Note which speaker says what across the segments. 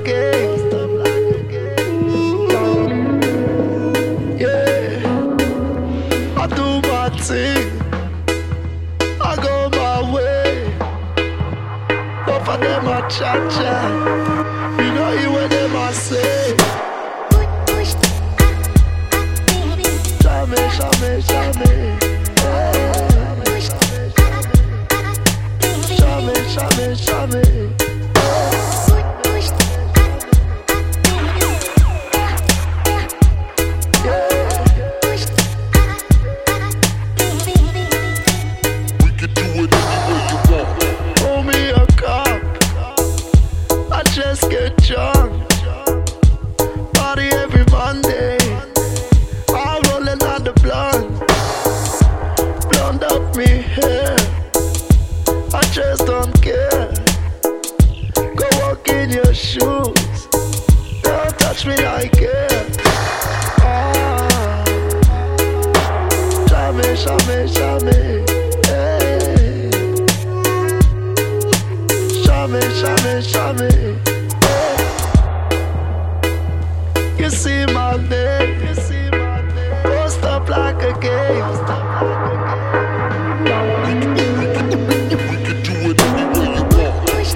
Speaker 1: again. Yeah, I do my thing, I go my way. But for them I cha-cha, you know you what them I say. Shame, shame, shame. Shame, shame. Just get drunk, party every Monday. I'm rolling on the blunt, blonde up me hair. I just don't care. Go walk in your shoes, don't touch me like it. Ah, shame, shame, shame. Hey. Shame, shame, shame. You see my name, post up like a game. We can do it any way you want.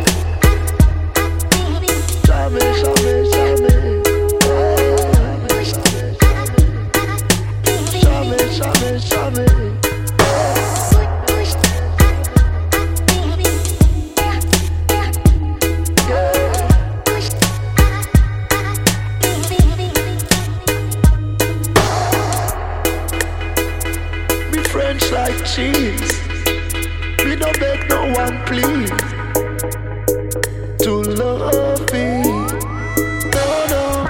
Speaker 1: Shame, shame, shame. Shame, shame, shame. French like cheese, we don't beg no one please to love me. No, no,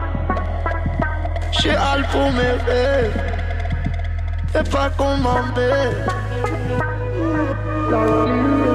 Speaker 1: j'ai hâte pour mes rêves et pas commander.